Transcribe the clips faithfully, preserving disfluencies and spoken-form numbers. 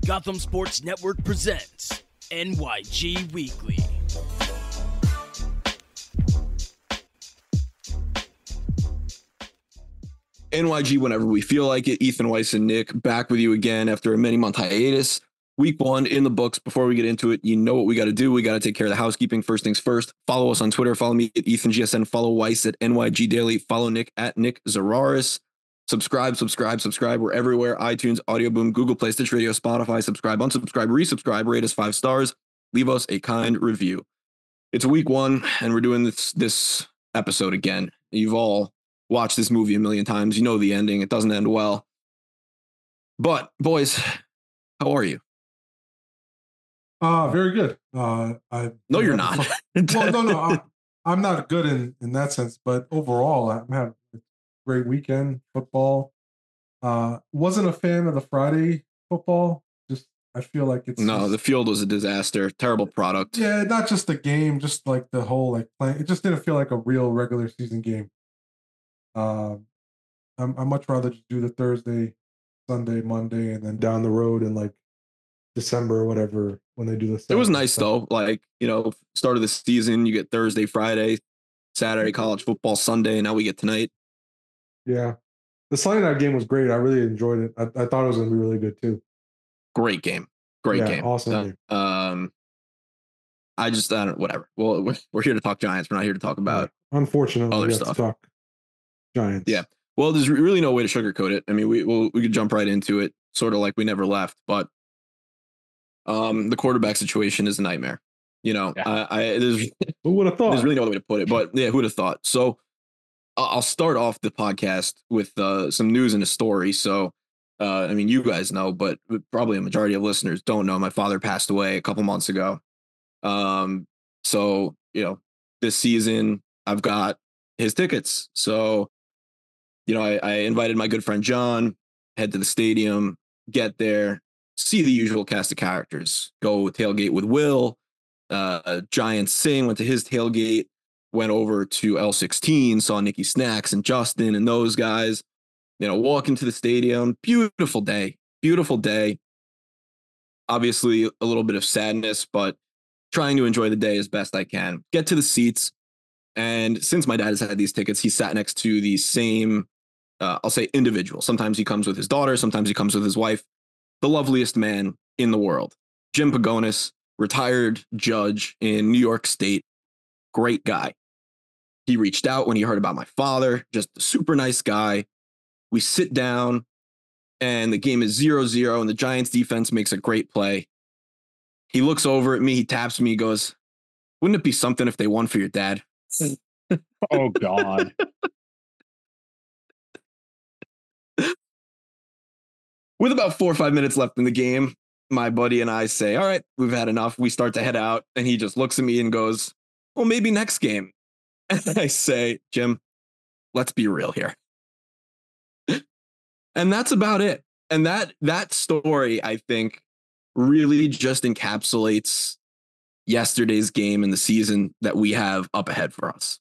Gotham Sports Network presents N Y G Weekly. N Y G whenever we feel like it. Ethan Weiss and Nick back with you again after a many month hiatus. Week one in the books. Before we get into it, you know what we got to do. We got to take care of the housekeeping. First things first, follow us on Twitter. Follow me at Ethan G S N. Follow Weiss at N Y G Daily. Follow Nick at Nick Zararis. Subscribe, subscribe, subscribe. We're everywhere. iTunes, Audio Boom, Google Play, Stitch Radio, Spotify. Subscribe, unsubscribe, resubscribe, rate us five stars. Leave us a kind review. It's week one, and we're doing this this episode again. You've all watched this movie a million times. You know the ending. It doesn't end well. But, boys, how are you? Uh, very good. Uh, I No, you're not. well, no, no. I'm, I'm not good in, in that sense, but overall, I'm having a great weekend. Football. Uh, wasn't a fan of the Friday football. Just I feel like it's no. just, The field was a disaster. Terrible product. Yeah, not just the game, just like the whole like playing. It just didn't feel like a real regular season game. Um, I'm I much rather just do the Thursday, Sunday, Monday, and then down the road in like December or whatever when they do this. It was nice though. Like, you know, start of the season, you get Thursday, Friday, Saturday, college football, Sunday, and now we get tonight. Yeah. The Sunday night game was great. I really enjoyed it. I, I thought it was going to be really good too. Great game. Great yeah, game. Awesome uh, game. Um, I just, I don't, whatever. Well, we're, we're here to talk Giants. We're not here to talk about yeah. Unfortunately, other we stuff. have to talk Giants. Yeah. Well, there's really no way to sugarcoat it. I mean, we we'll, we could jump right into it, sort of like we never left. But um, the quarterback situation is a nightmare. You know, yeah. I, I there's who would have thought? There's really no other way to put it. But yeah, who would have thought? So I'll start off the podcast with uh, some news and a story. So, uh, I mean, you guys know, but probably a majority of listeners don't know. My father passed away a couple months ago. Um, so, you know, this season I've got his tickets. So, you know, I, I invited my good friend John, head to the stadium, get there, see the usual cast of characters, go tailgate with Will, uh, Giants sing, went to his tailgate. Went over to L sixteen, saw Nicky Snacks and Justin and those guys, you know, walk into the stadium. Beautiful day, beautiful day. Obviously a little bit of sadness, but trying to enjoy the day as best I can. Get to the seats. And since my dad has had these tickets, he sat next to the same, uh, I'll say individual. Sometimes he comes with his daughter. Sometimes he comes with his wife. The loveliest man in the world. Jim Pagonis, retired judge in New York State. Great guy. He reached out when he heard about my father, just a super nice guy. We sit down and the game is zero zero and the Giants defense makes a great play. He looks over at me, he taps me, he goes, "Wouldn't it be something if they won for your dad?" Oh, God. With about four or five minutes left in the game, my buddy and I say, "All right, we've had enough." We start to head out and he just looks at me and goes, "Well, maybe next game." And I say, "Jim, let's be real here." And that's about it. And that that story, I think, really just encapsulates yesterday's game and the season that we have up ahead for us.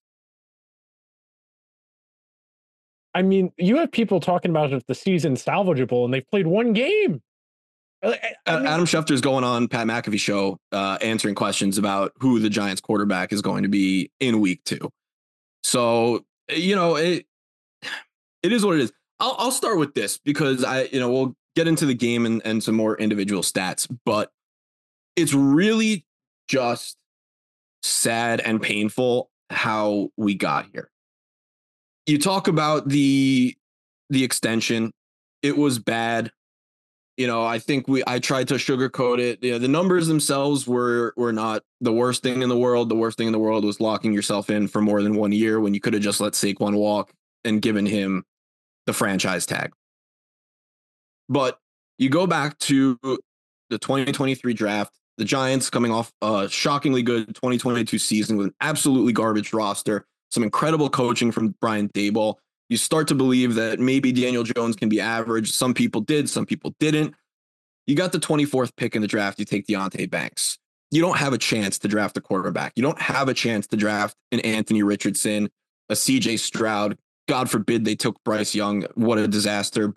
I mean, you have people talking about if the season's salvageable and they've played one game. I mean, Adam Schefter's going on Pat McAfee show, uh, answering questions about who the Giants quarterback is going to be in week two. So, you know, it it is what it is. I'll, I'll start with this because I, you know, we'll get into the game and, and some more individual stats, but it's really just sad and painful how we got here. You talk about the the extension. It was bad. You know, I think we I tried to sugarcoat it. You know, the numbers themselves were were not the worst thing in the world. The worst thing in the world was locking yourself in for more than one year when you could have just let Saquon walk and given him the franchise tag. But you go back to the twenty twenty-three draft, the Giants coming off a shockingly good twenty twenty-two season with an absolutely garbage roster, some incredible coaching from Brian Daboll. You start to believe that maybe Daniel Jones can be average. Some people did, some people didn't. You got the twenty-fourth pick in the draft. You take Deonte Banks. You don't have a chance to draft a quarterback. You don't have a chance to draft an Anthony Richardson, a C J Stroud. God forbid they took Bryce Young. What a disaster. But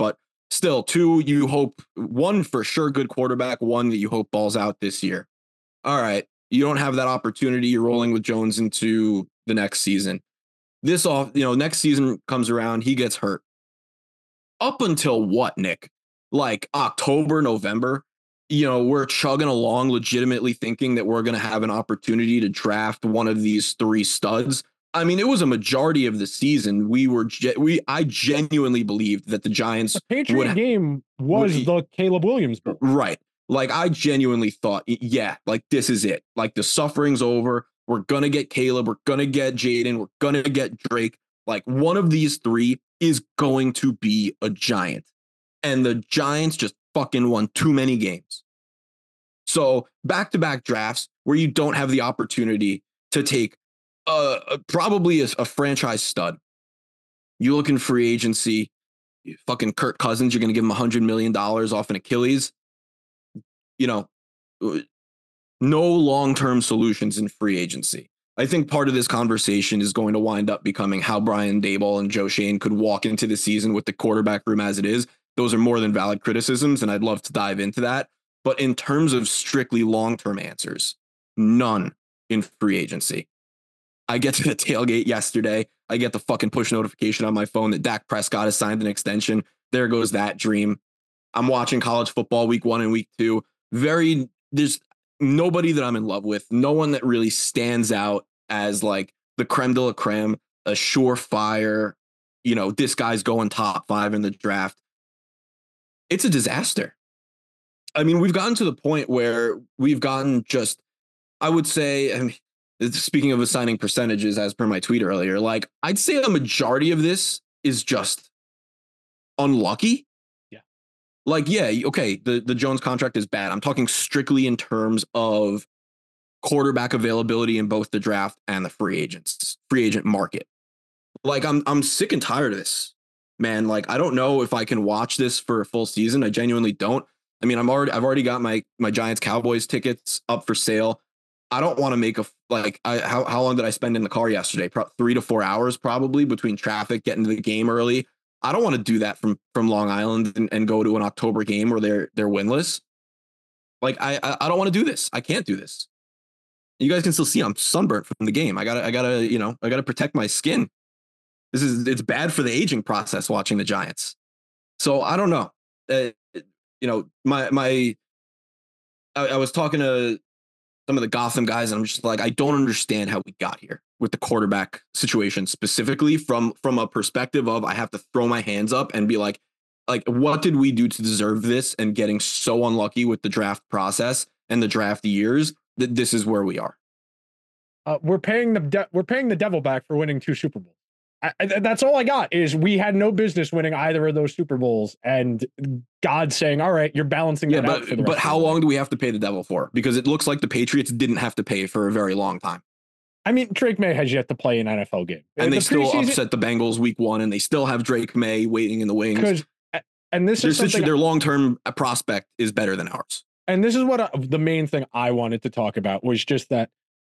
still, two, you hope one for sure good quarterback, one that you hope balls out this year. All right, you don't have that opportunity. You're rolling with Jones into the next season. This off, you know, next season comes around, he gets hurt. Up until what, Nick? Like October, November, you know, we're chugging along legitimately thinking that we're going to have an opportunity to draft one of these three studs. I mean, it was a majority of the season. We were, we, I genuinely believed that the Giants the Patriot would, game was would, the Caleb Williams bowl. Right. Like I genuinely thought, yeah, like this is it. Like the suffering's over. We're going to get Caleb. We're going to get Jaden. We're going to get Drake. Like one of these three is going to be a Giant. And the Giants just fucking won too many games. So back-to-back drafts where you don't have the opportunity to take uh, a, probably a, a franchise stud. You look in free agency, fucking Kirk Cousins, you're going to give him one hundred million dollars off an Achilles. You know, no long-term solutions in free agency. I think part of this conversation is going to wind up becoming how Brian Daboll and Joe Schoen could walk into the season with the quarterback room as it is. Those are more than valid criticisms, and I'd love to dive into that. But in terms of strictly long-term answers, none in free agency. I get to the tailgate yesterday. I get the fucking push notification on my phone that Dak Prescott has signed an extension. There goes that dream. I'm watching college football week one and week two. Very, there's nobody that I'm in love with. No one that really stands out as like the creme de la creme, a surefire, you know, this guy's going top five in the draft. It's a disaster. I mean, we've gotten to the point where we've gotten just, I would say, I mean, speaking of assigning percentages as per my tweet earlier, like I'd say a majority of this is just unlucky. Yeah. Like, yeah, okay, the, the Jones contract is bad. I'm talking strictly in terms of quarterback availability in both the draft and the free agents, free agent market. Like I'm I'm sick and tired of this, man. Like, I don't know if I can watch this for a full season. I genuinely don't. I mean, I'm already I've already got my my Giants Cowboys tickets up for sale. I don't want to make a like I how how long did I spend in the car yesterday? Pro- three to four hours probably between traffic, getting to the game early. I don't want to do that from from Long Island and, and go to an October game where they're they're winless. Like I I, I don't want to do this. I can't do this. You guys can still see I'm sunburnt from the game. I gotta I gotta you know I gotta protect my skin. This is it's bad for the aging process watching the Giants. So I don't know. Uh, you know my my I, I was talking to some of the Gotham guys, and I'm just like, I don't understand how we got here with the quarterback situation specifically from from a perspective of I have to throw my hands up and be like, like, what did we do to deserve this? And getting so unlucky with the draft process and the draft years that this is where we are. Uh, we're paying the de- we're paying the devil back for winning two Super Bowls. I, I, that's all I got is we had no business winning either of those Super Bowls, and God saying, "All right, you're balancing yeah, that but, out." For the but how long do we have to pay the devil for? Because it looks like the Patriots didn't have to pay for a very long time. I mean, Drake May has yet to play an N F L game, and the they still preseason, upset the Bengals week one, and they still have Drake May waiting in the wings. And this their is something, their long term prospect is better than ours. And this is what I, the main thing I wanted to talk about was just that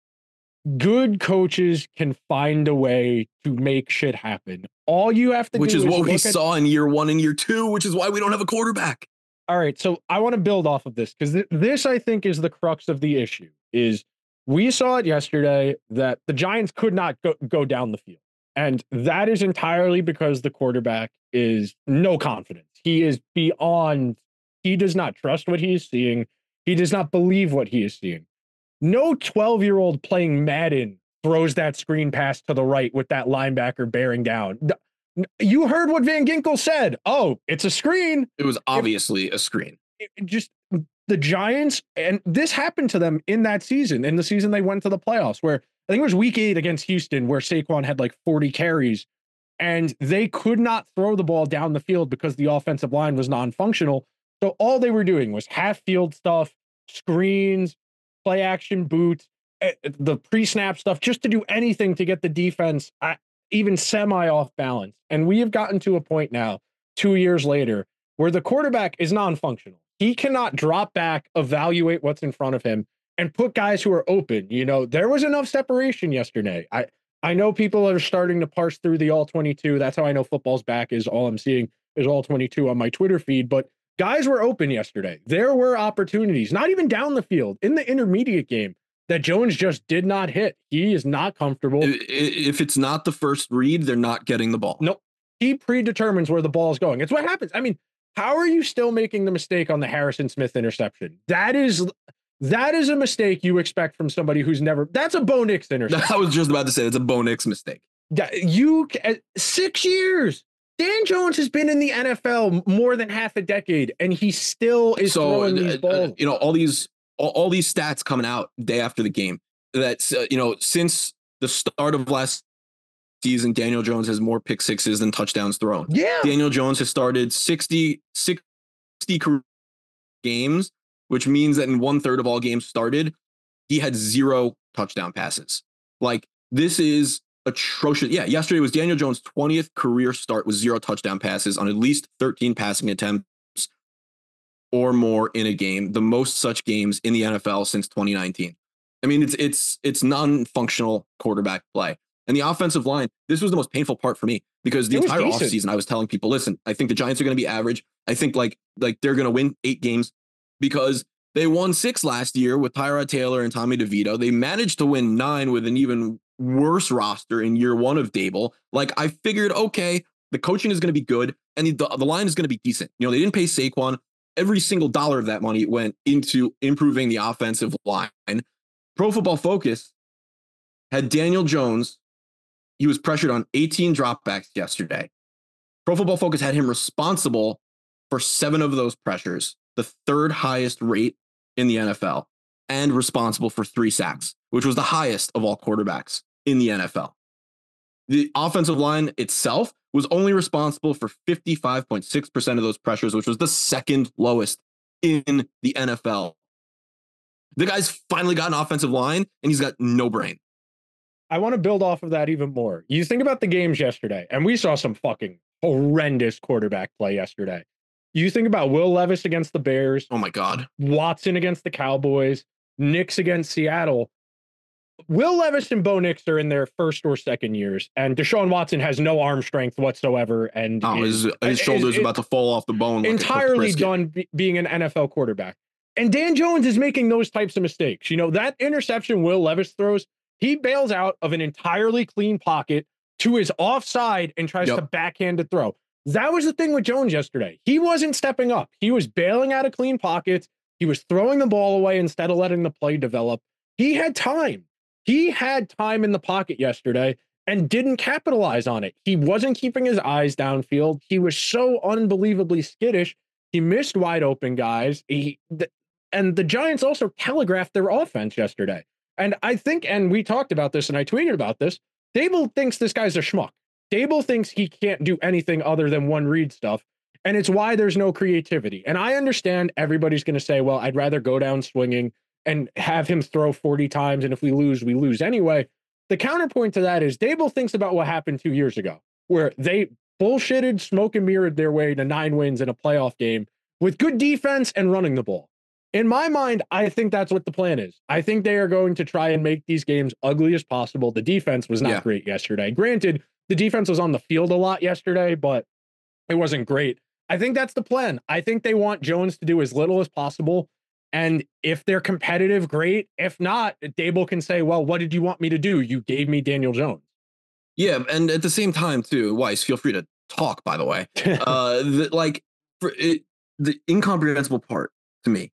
good coaches can find a way to make shit happen. All you have to which do is is what we at, saw in year one and year two, which is why we don't have a quarterback. All right, so I want to build off of this because th- this, I think, is the crux of the issue. Is we saw it yesterday that the Giants could not go, go down the field, and that is entirely because the quarterback is no confidence. He is beyond. He does not trust what he is seeing. He does not believe what he is seeing. No twelve-year-old playing Madden throws that screen pass to the right with that linebacker bearing down. You heard what Van Ginkel said. Oh, it's a screen. It was obviously it, a screen. It, just the Giants, and this happened to them in that season, in the season they went to the playoffs, where I think it was week eight against Houston, where Saquon had like forty carries, and they could not throw the ball down the field because the offensive line was non-functional. So all they were doing was half field stuff, screens, play action boots, the pre-snap stuff, just to do anything to get the defense uh, even semi off balance. And we have gotten to a point now, two years later, where the quarterback is non-functional. He cannot drop back, evaluate what's in front of him, and put guys who are open. You know, there was enough separation yesterday. I, I know people are starting to parse through the all twenty-two. That's how I know football's back, is all I'm seeing. is all twenty-two on my Twitter feed, but guys were open yesterday. There were opportunities, not even down the field, in the intermediate game, that Jones just did not hit. He is not comfortable. If it's not the first read, they're not getting the ball. Nope. He predetermines where the ball is going. It's what happens. I mean, how are you still making the mistake on the Harrison Smith interception? That is that is a mistake you expect from somebody who's never. That's a Bo Nix interception. I was just about to say it's a Bo Nix mistake. You six years. Dan Jones has been in the N F L more than half a decade, and he still is so, throwing these balls. Uh, you know, all these all, all these stats coming out day after the game. That's uh, you know, since the start of last season, Daniel Jones has more pick sixes than touchdowns thrown. Yeah, Daniel Jones has started sixty, sixty games, which means that in one third of all games started, he had zero touchdown passes. Like, this is atrocious. Yeah, yesterday was Daniel Jones' twentieth career start with zero touchdown passes on at least thirteen passing attempts or more in a game, the most such games in the N F L since twenty nineteen. I mean, it's it's it's non-functional quarterback play. And the offensive line, this was the most painful part for me, because the entire offseason I was telling people, listen, I think the Giants are going to be average. I think like like they're going to win eight games, because they won six last year with Tyrod Taylor and Tommy DeVito. They managed to win nine with an even worse roster in year one of Dable. Like, I figured, okay, the coaching is going to be good and the, the line is going to be decent. You know, they didn't pay Saquon. Every single dollar of that money went into improving the offensive line. Pro Football Focus had Daniel Jones. He was pressured on eighteen dropbacks yesterday. Pro Football Focus had him responsible for seven of those pressures, the third highest rate in the N F L, and responsible for three sacks, which was the highest of all quarterbacks in the N F L. The offensive line itself was only responsible for fifty-five point six percent of those pressures, which was the second lowest in the N F L. The guy's finally got an offensive line, and he's got no brain. I want to build off of that even more. You think about the games yesterday, and we saw some fucking horrendous quarterback play yesterday. You think about Will Levis against the Bears. Oh, my God. Watson against the Cowboys. Nix against Seattle. Will Levis and Bo Nix are in their first or second years, and Deshaun Watson has no arm strength whatsoever. And oh, is, his, his shoulder's is, about to fall off the bone. Entirely like done b- being an N F L quarterback. And Dan Jones is making those types of mistakes. You know, that interception Will Levis throws, he bails out of an entirely clean pocket to his offside and tries yep. to backhand a throw. That was the thing with Jones yesterday. He wasn't stepping up. He was bailing out of clean pockets. He was throwing the ball away instead of letting the play develop. He had time. He had time in the pocket yesterday and didn't capitalize on it. He wasn't keeping his eyes downfield. He was so unbelievably skittish. He missed wide open guys. He, th- and the Giants also telegraphed their offense yesterday. And I think, and we talked about this and I tweeted about this, Dable thinks this guy's a schmuck. Dable thinks he can't do anything other than one read stuff. And it's why there's no creativity. And I understand everybody's going to say, well, I'd rather go down swinging and have him throw forty times. And if we lose, we lose anyway. The counterpoint to that is Dable thinks about what happened two years ago, where they bullshitted, smoke and mirrored their way to nine wins in a playoff game with good defense and running the ball. In my mind, I think that's what the plan is. I think they are going to try and make these games ugly as possible. The defense was not yeah. great yesterday. Granted, the defense was on the field a lot yesterday, but it wasn't great. I think that's the plan. I think they want Jones to do as little as possible. And if they're competitive, great. If not, Dable can say, well, what did you want me to do? You gave me Daniel Jones. Yeah. And at the same time, too, Weiss, feel free to talk, by the way. uh, the, like, for it, the incomprehensible part to me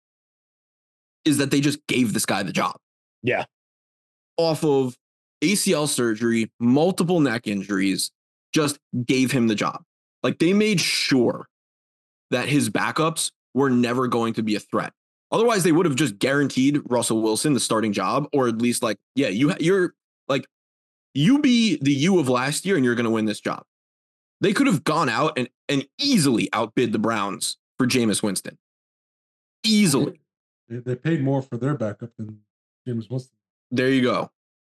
is that they just gave this guy the job. Yeah. Off of A C L surgery, multiple neck injuries, just gave him the job. Like, they made sure that his backups were never going to be a threat. Otherwise, they would have just guaranteed Russell Wilson the starting job, or at least like, yeah, you, you're like, you be the you of last year and you're going to win this job. They could have gone out and, and easily outbid the Browns for Jameis Winston. Easily. They, they paid more for their backup than Jameis Winston. There you go.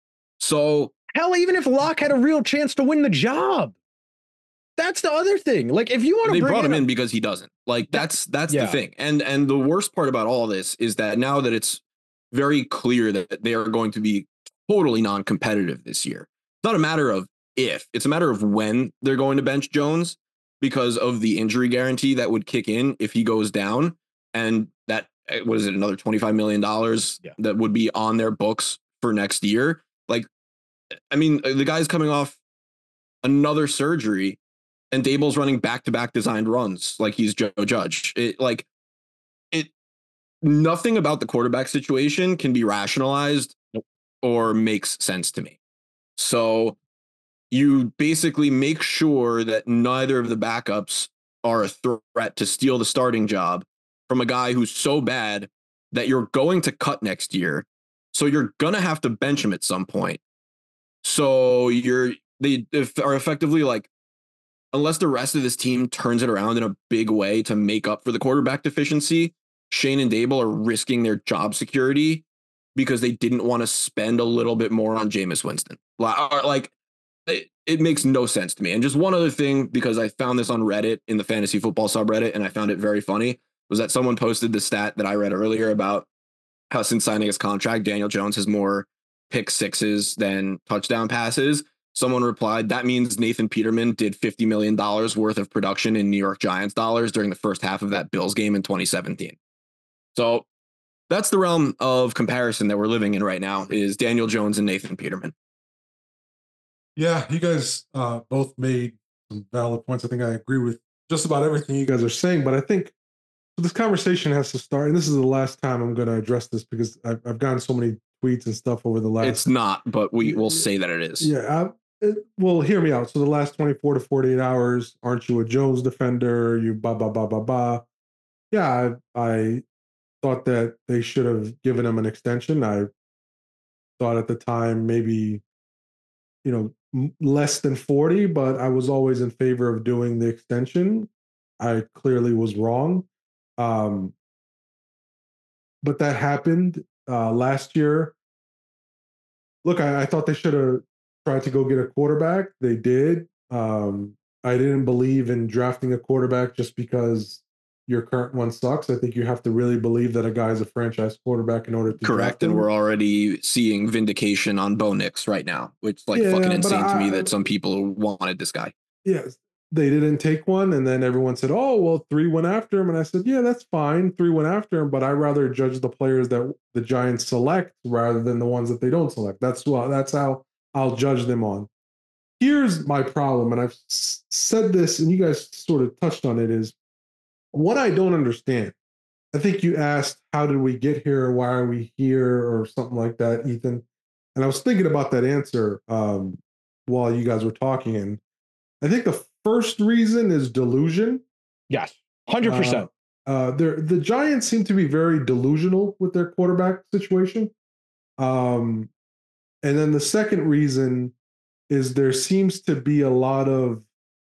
So hell, even if Locke had a real chance to win the job, that's the other thing. Like, if you want to, they bring brought him in in because he doesn't. Like, that's that's yeah. the thing. And and the worst part about all this is that now that it's very clear that they are going to be totally non-competitive this year, it's not a matter of if, it's a matter of when they're going to bench Jones, because of the injury guarantee that would kick in if he goes down. And that, what is it, another twenty-five million dollars yeah. that would be on their books for next year. Like, I mean, the guy's coming off another surgery and Daboll's running back-to-back designed runs like he's Joe Judge. It like it nothing about the quarterback situation can be rationalized nope. or makes sense to me. So you basically make sure that neither of the backups are a threat to steal the starting job from a guy who's so bad that you're going to cut next year. So you're going to have to bench him at some point. So you're they are effectively like, unless the rest of this team turns it around in a big way to make up for the quarterback deficiency, Shane and Daboll are risking their job security because they didn't want to spend a little bit more on Jameis Winston. Like, it, it makes no sense to me. And just one other thing, because I found this on Reddit in the fantasy football subreddit, and I found it very funny, was that someone posted the stat that I read earlier about how since signing his contract, Daniel Jones has more pick sixes than touchdown passes. Someone replied, that means Nathan Peterman did fifty million dollars worth of production in New York Giants dollars during the first half of that Bills game in twenty seventeen. So that's the realm of comparison that we're living in right now, is Daniel Jones and Nathan Peterman. Yeah, you guys uh, both made some valid points. I think I agree with just about everything you guys are saying, but I think this conversation has to start, and this is the last time I'm going to address this because I've, I've gotten so many tweets and stuff over the last... It's not, but we will say that it is. Yeah, I, it, well, hear me out. So the last twenty-four to forty-eight hours, aren't you a Jones defender? You ba ba ba ba ba. Yeah, I, I thought that they should have given him an extension. I thought at the time maybe, you know, m- less than forty, but I was always in favor of doing the extension. I clearly was wrong. Um, but that happened uh, last year. Look, I, I thought they should have tried to go get a quarterback. They did. Um, I didn't believe in drafting a quarterback just because your current one sucks. I think you have to really believe that a guy is a franchise quarterback in order to correct. And we're already seeing vindication on Bo Nix right now, which is like yeah, fucking insane I, to me that some people wanted this guy. Yes. They didn't take one, and then everyone said, oh, well, three went after him. And I said, yeah, that's fine. Three went after him, but I rather judge the players that the Giants select rather than the ones that they don't select. That's well, that's how I'll judge them on. Here's my problem, and I've s- said this, and you guys sort of touched on it, is what I don't understand. I think you asked, how did we get here? Why are we here? Or something like that, Ethan. And I was thinking about that answer um, while you guys were talking, and I think the first reason is delusion. Yes, one hundred percent. Uh, uh, the Giants seem to be very delusional with their quarterback situation. Um, and then the second reason is there seems to be a lot of,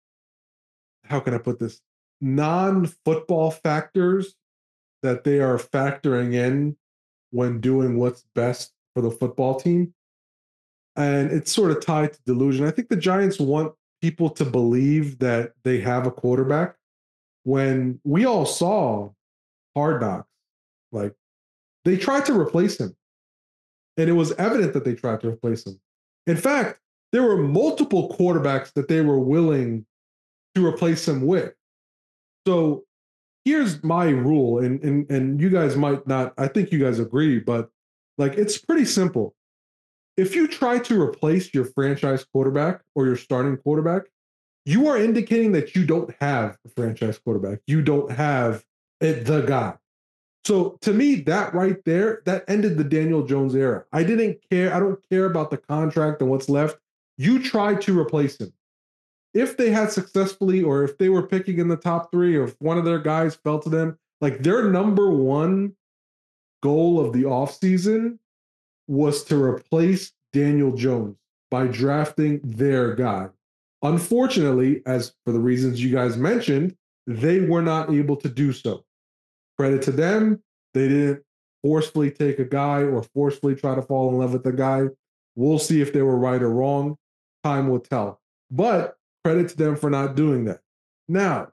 how can I put this, non-football factors that they are factoring in when doing what's best for the football team. And it's sort of tied to delusion. I think the Giants want people to believe that they have a quarterback when we all saw Hard Knocks. Like, they tried to replace him, and it was evident that they tried to replace him. In fact, there were multiple quarterbacks that they were willing to replace him with. So here's my rule, and, and, and you guys might not, I think you guys agree, but like, it's pretty simple. If you try to replace your franchise quarterback or your starting quarterback, you are indicating that you don't have a franchise quarterback. You don't have it, the guy. So to me, that right there, that ended the Daniel Jones era. I didn't care. I don't care about the contract and what's left. You tried to replace him. If they had successfully, or if they were picking in the top three, or if one of their guys fell to them, like, their number one goal of the offseason was to replace Daniel Jones by drafting their guy. Unfortunately, as for the reasons you guys mentioned, they were not able to do so. Credit to them. They didn't forcefully take a guy or forcefully try to fall in love with the guy. We'll see if they were right or wrong. Time will tell. But credit to them for not doing that. Now,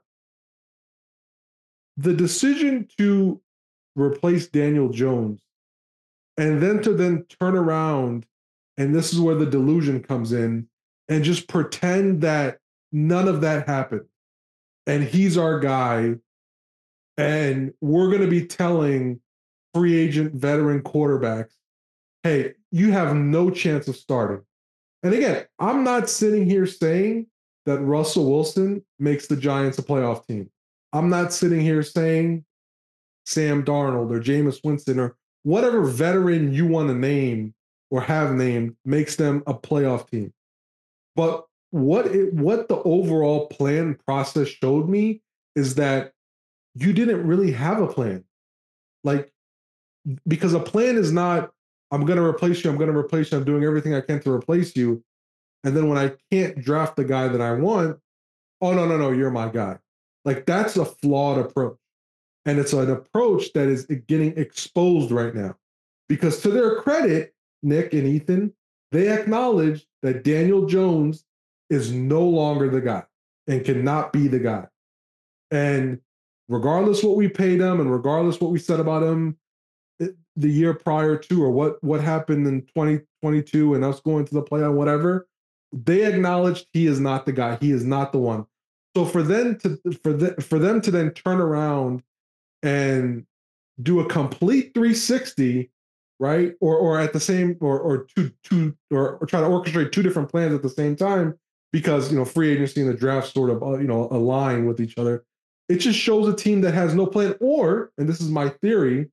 the decision to replace Daniel Jones and then to then turn around, and this is where the delusion comes in, and just pretend that none of that happened. and he's our guy, and we're going to be telling free agent veteran quarterbacks, hey, you have no chance of starting. And again, I'm not sitting here saying that Russell Wilson makes the Giants a playoff team. I'm not sitting here saying Sam Darnold or Jameis Winston or whatever veteran you want to name or have named makes them a playoff team. But what it, what the overall plan process showed me is that you didn't really have a plan. Like, because a plan is not, I'm going to replace you, I'm going to replace you, I'm doing everything I can to replace you. And then when I can't draft the guy that I want, oh, no, no, no, you're my guy. Like, that's a flawed approach. And it's an approach that is getting exposed right now. Because to their credit, Nick and Ethan, they acknowledge that Daniel Jones is no longer the guy and cannot be the guy. And regardless what we paid him and regardless what we said about him the year prior to, or what, what happened in twenty twenty-two and us going to the playoff, whatever, they acknowledged he is not the guy. He is not the one. So for them to for the, for them to then turn around and do a complete three sixty, right? Or or at the same or or two two or, or try to orchestrate two different plans at the same time, because you know free agency and the draft sort of uh, you know align with each other. It just shows a team that has no plan. Or, and this is my theory,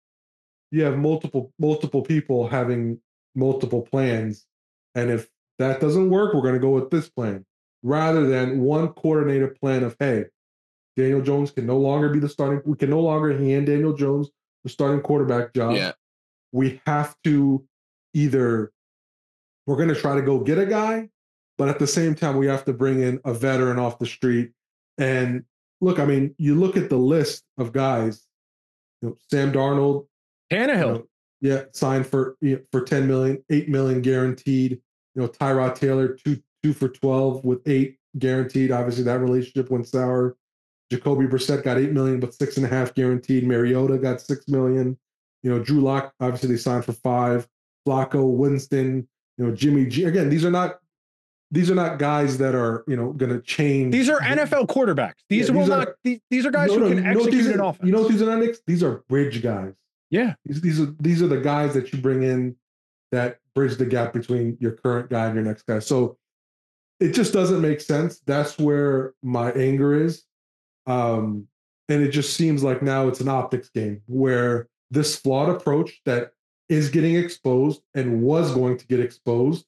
you have multiple multiple people having multiple plans, and if that doesn't work, we're going to go with this plan, rather than one coordinated plan of, hey, Daniel Jones can no longer be the starting. We can no longer hand Daniel Jones the starting quarterback job. Yeah. We have to either, we're going to try to go get a guy, but at the same time, we have to bring in a veteran off the street. And look, I mean, you look at the list of guys, you know, Sam Darnold, Tannehill, you know, yeah, signed for you know, for ten million, eight million guaranteed. You know, Tyrod Taylor, two two for twelve with eight guaranteed. Obviously, that relationship went sour. Jacoby Brissett got eight million, but six and a half guaranteed. Mariota got six million. You know, Drew Lock, obviously they signed for five. Flacco, Winston, you know, Jimmy G. Again, these are not these are not guys that are you know going to change. These are N F L quarterbacks. These Yeah, will these not. are- These, these are guys No, who no, can you know what execute these an are- offense. You know what these are not, Knicks? These are bridge guys. Yeah, These, these are these are the guys that you bring in that bridge the gap between your current guy and your next guy. So it just doesn't make sense. That's where my anger is. Um, and it just seems like now it's an optics game where this flawed approach that is getting exposed and was going to get exposed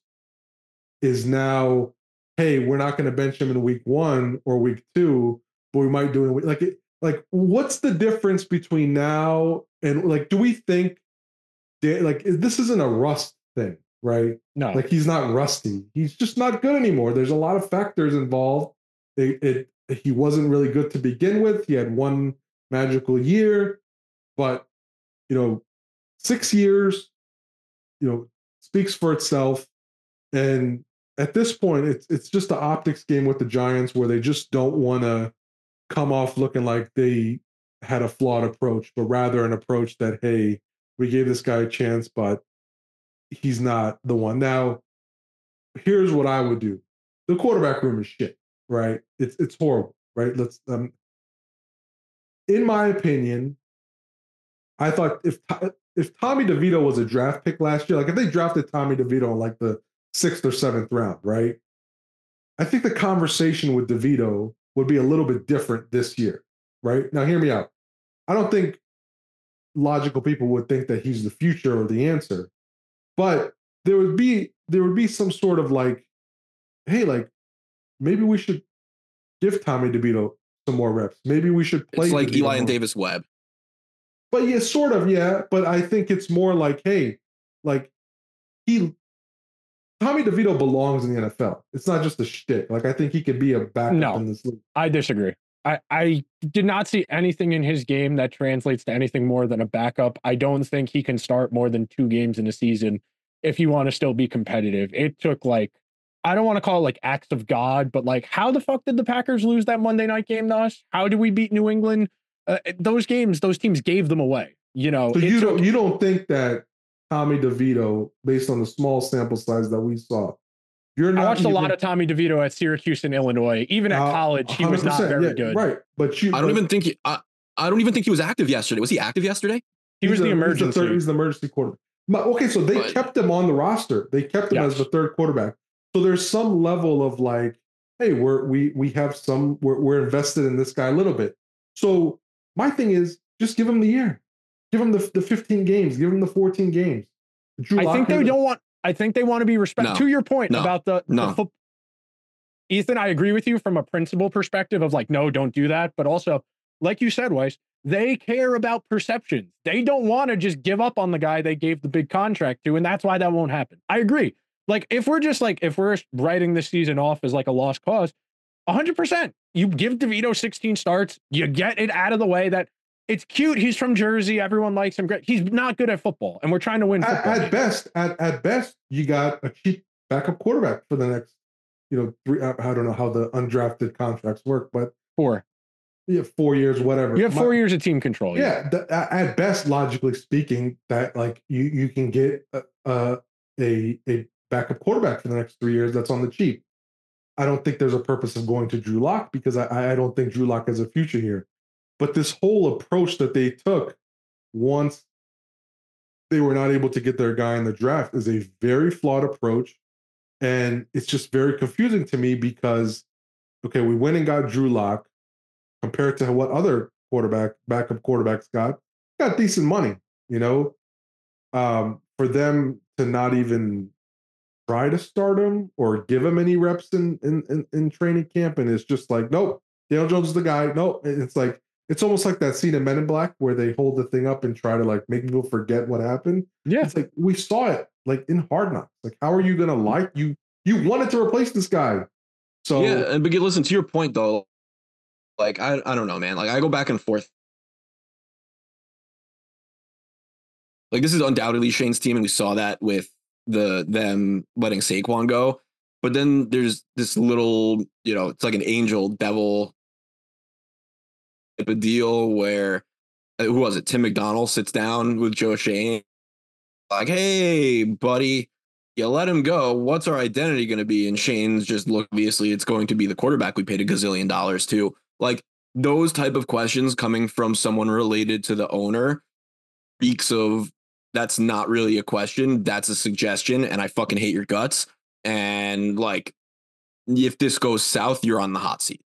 is now, hey, we're not going to bench him in week one or week two, but we might do it in week, like it. Like, what's the difference between now and like, do we think like this isn't a rust thing, right? no. Like he's not rusty. He's just not good anymore. There's a lot of factors involved. It, it he wasn't really good to begin with. He had one magical year, but you know, six years, you know, speaks for itself. And at this point, it's it's just the optics game with the Giants where they just don't want to come off looking like they had a flawed approach, but rather an approach that, hey, we gave this guy a chance, but he's not the one. Now, here's what I would do. The quarterback room is shit, right? It's it's horrible, right? Let's um in my opinion, I thought if if Tommy DeVito was a draft pick last year, like if they drafted Tommy DeVito in like the sixth or seventh round, right? I think the conversation with DeVito would be a little bit different this year, right? Now, hear me out. I don't think logical people would think that he's the future or the answer, but there would be there would be some sort of like, hey, like maybe we should give Tommy DeVito some more reps. Maybe we should play. It's like DeVito Eli and more. Davis Webb. But yeah, sort of, yeah. But I think it's more like, hey, like he Tommy DeVito belongs in the N F L. It's not just a shtick. Like I think he could be a backup No. in this league. I disagree. I, I did not see anything in his game that translates to anything more than a backup. I don't think he can start more than two games in a season if you want to still be competitive. It took like, I don't want to call it like acts of God, but like how the fuck did the Packers lose that Monday night game to us? How did we beat New England? Uh, those games, those teams gave them away. You know, So it you took- don't you don't think that Tommy DeVito, based on the small sample size that we saw, You're not I watched a even, lot of Tommy DeVito at Syracuse and Illinois. Even at uh, college, he was not very yeah, good. Right, but you. I don't but even think he, I, I don't even think he was active yesterday. Was he active yesterday? He was he's the a- emergency. He's the, third, he's the emergency quarterback. But, okay, so they But- kept him on the roster. They kept him Yes. as the third quarterback. So there's some level of like, hey, we're we we have some we're, we're invested in this guy a little bit. So my thing is just give him the year, give him the the fifteen games, give him the fourteen games. Drew I Lock think they is- don't want. I think they want to be respect. No. To your point No. about the, No. the foot. Ethan, I agree with you from a principle perspective of like, no, don't do that. But also, like you said, Weiss, they care about perceptions. They don't want to just give up on the guy they gave the big contract to, and that's why that won't happen. I agree. Like, if we're just like, if we're writing this season off as like a lost cause, one hundred percent. You give DeVito sixteen starts, you get it out of the way that it's cute. He's from Jersey. Everyone likes him. Great. He's not good at football, and we're trying to win at, football. at best, at, at best, you got a cheap backup quarterback for the next, you know, three. I don't know how the undrafted contracts work, but Four. yeah, four years, whatever. You have four My- years of team control. Yeah, th- at best, logically speaking, that like you you can get a, a a a backup quarterback for the next three years. That's on the cheap. I don't think there's a purpose of going to Drew Lock because I I don't think Drew Lock has a future here. But this whole approach that they took once they were not able to get their guy in the draft is a very flawed approach, and it's just very confusing to me because okay, we went and got Drew Lock compared to what other quarterback backup quarterbacks got got decent money, you know. Um, for them to not even try to start him or give him any reps in in in, in training camp, and it's just like, nope, Daniel Jones is the guy. Nope, it's like it's almost like that scene in Men in Black where they hold the thing up and try to like make people forget what happened. Yeah. It's like we saw it like in Hard Knocks. Like, how are you gonna like you you wanted to replace this guy? So yeah, and but listen to your point though. Like I, I don't know, man. Like I go back and forth. Like this is undoubtedly Shane's team, and we saw that with the them letting Saquon go. But then there's this little, you know, it's like an angel devil type of deal where uh, who was it? Tim McDonald sits down with Joe Shane, like, "Hey, buddy, you let him go. What's our identity going to be?" And Shane's just look. Obviously, it's going to be the quarterback we paid a gazillion dollars to. Like those type of questions coming from someone related to the owner speaks of that's not really a question. That's a suggestion, and I fucking hate your guts. And like, if this goes south, you're on the hot seat.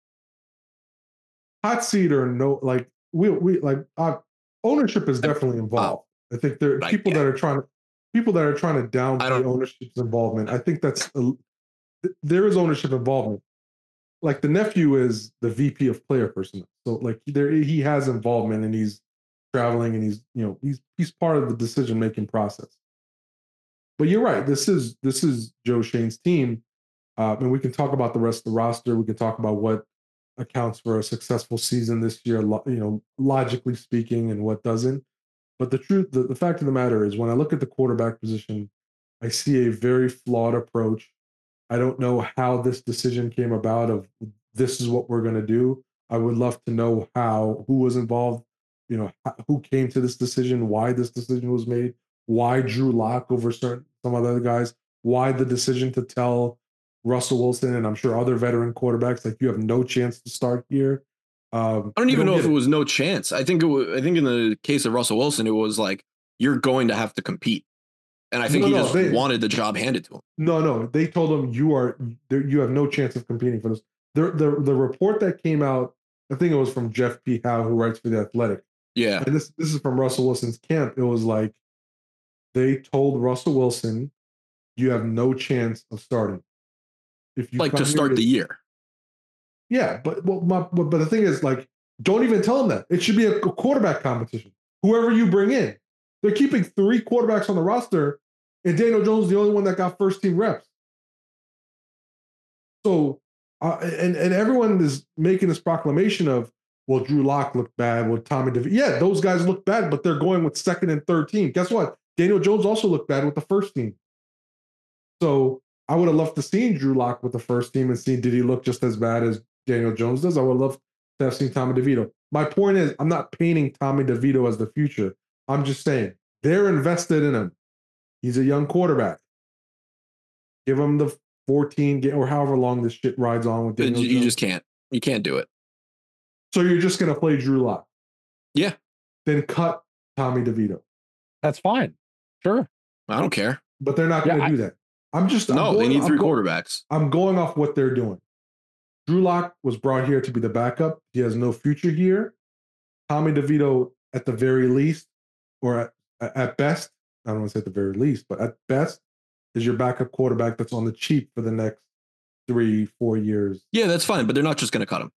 Hot seat or no, like we we like uh, ownership is definitely involved. I think there are Right, people yeah. that are trying to people that are trying to I downplay don't- ownership's involvement. I think that's a, there is ownership involvement. Like the nephew is the V P of player personnel, so like there he has involvement and he's traveling and he's you know he's he's part of the decision making process. But you're right. This is this is Joe Shane's team, uh, and we can talk about the rest of the roster. We can talk about what accounts for a successful season this year, lo- you know, logically speaking, and what doesn't. But the truth, the, the fact of the matter is, when I look at the quarterback position, I see a very flawed approach. I don't know how this decision came about. Of this is what we're going to do. I would love to know how, who was involved, you know, how, who came to this decision, why this decision was made, why Drew Lock over certain some other guys, why the decision to tell Russell Wilson and I'm sure other veteran quarterbacks like you have no chance to start here. Um, I don't even know get if it was no chance. I think it was, I think in the case of Russell Wilson, it was like you're going to have to compete, and I think No, he no, just they- wanted the job handed to him. No, no. They told him you are there- you have no chance of competing for this. The, the the report that came out, I think it was from Jeff P. Howe, who writes for the Athletic. Yeah, And this this is from Russell Wilson's camp. It was like they told Russell Wilson, you have no chance of starting. If you like come to here start the year. Yeah, but well, my, but, but the thing is, like, don't even tell them that. It should be a quarterback competition. Whoever you bring in, they're keeping three quarterbacks on the roster, and Daniel Jones is the only one that got first team reps. So, uh, and and everyone is making this proclamation of, well, Drew Lock looked bad, well, Tommy DeVito. Yeah, those guys look bad, but they're going with second and third team. Guess what? Daniel Jones also looked bad with the first team. So I would have loved to see Drew Lock with the first team and see did he look just as bad as Daniel Jones does. I would love to have seen Tommy DeVito. My point is, I'm not painting Tommy DeVito as the future. I'm just saying they're invested in him. He's a young quarterback. Give him the fourteen ga- or however long this shit rides on with You, Daniel you Jones. just can't. You can't do it. So you're just gonna play Drew Lock. Yeah. Then cut Tommy DeVito. That's fine. Sure. I don't care. But they're not Yeah, gonna I- do that. I'm just I'm No, going, they need I'm three go- quarterbacks. I'm going off what they're doing. Drew Lock was brought here to be the backup. He has no future here. Tommy DeVito, at the very least, or at, at best, I don't want to say at the very least, but at best, is your backup quarterback that's on the cheap for the next three, four years. Yeah, that's fine, but they're not just going to cut him.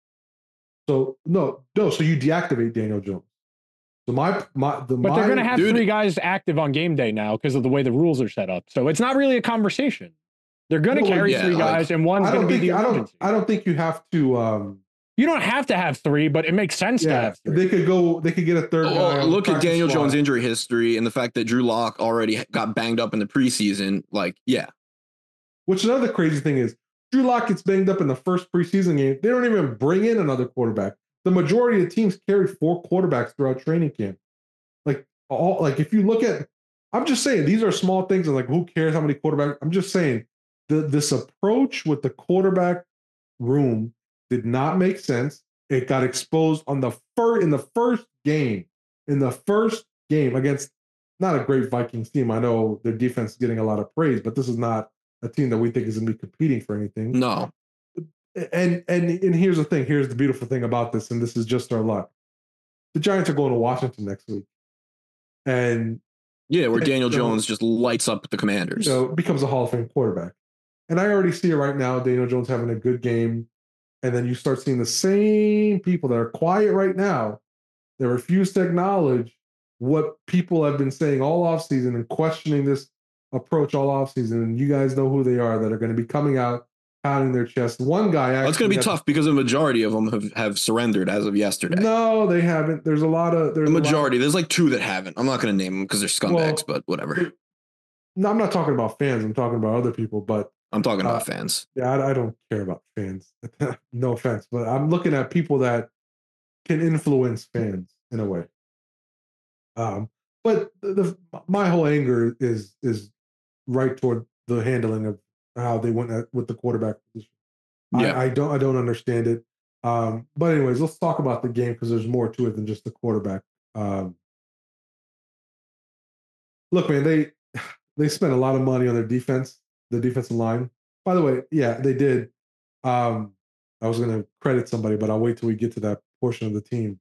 So no, no. So you deactivate Daniel Jones. So my my the But my, they're going to have dude- three guys active on game day now because of the way the rules are set up. So it's not really a conversation. They're going to No, carry yeah, three like, guys, and one's I going don't to be think the I don't emergency. I don't think you have to. Um, You don't have to have three, but it makes sense to yeah, have three. they could go. They could get a third guy. Well, on the look at practice Daniel squad. Jones' injury history and the fact that Drew Lock already got banged up in the preseason. Like, yeah, Which another crazy thing is, Drew Lock gets banged up in the first preseason game. They don't even bring in another quarterback. The majority of teams carry four quarterbacks throughout training camp. Like all, like if you look at, I'm just saying these are small things, and like who cares how many quarterbacks? I'm just saying the this approach with the quarterback room did not make sense. It got exposed on the first in the first game. In the first game against not a great Vikings team. I know their defense is getting a lot of praise, but this is not a team that we think is going to be competing for anything. no, And and and here's the thing. Here's the beautiful thing about this, and this is just our luck. The Giants are going to Washington next week, and yeah, where And Daniel so- Jones just lights up the Commanders. you know becomes a Hall of Fame quarterback. And I already see it right now. Daniel Jones having a good game, and then you start seeing the same people that are quiet right now that refuse to acknowledge what people have been saying all offseason and questioning this approach all offseason. And you guys know who they are that are going to be coming out, pounding their chest. One guy actually. That's going to be had- tough because a majority of them have, have surrendered as of yesterday. No, they haven't. There's a lot of. There's the a lot of- majority. There's like two that haven't. I'm not going to name them because they're scumbags, Well, but whatever. No, I'm not talking about fans. I'm talking about other people. But I'm talking about uh, fans. yeah, I, I don't care about fans. No offense, but I'm looking at people that can influence fans in a way. Um, but the, the my whole anger is is right toward the handling of how they went at, with the quarterback position. Yeah. I, I don't I don't understand it. Um, but anyways, let's talk about the game because there's more to it than just the quarterback. Um, look, man, they they spent a lot of money on their defense, the defensive line. By the way, yeah, they did. Um, I was going to credit somebody, but I'll wait till we get to that portion of the team.